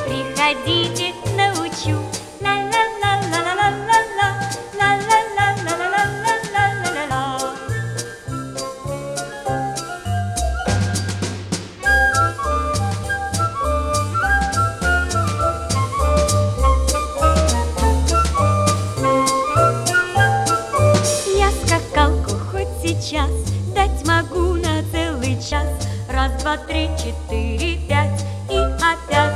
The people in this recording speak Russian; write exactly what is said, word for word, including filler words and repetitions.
Приходите, научу. Ла-ла-ла-ла-ла-ла-ла-ла, ла-ла-ла-ла-ла-ла-ла-ла-ла. Я скакалку хоть сейчас дать могу на целый час. Раз, два, три, четыре, пять и опять.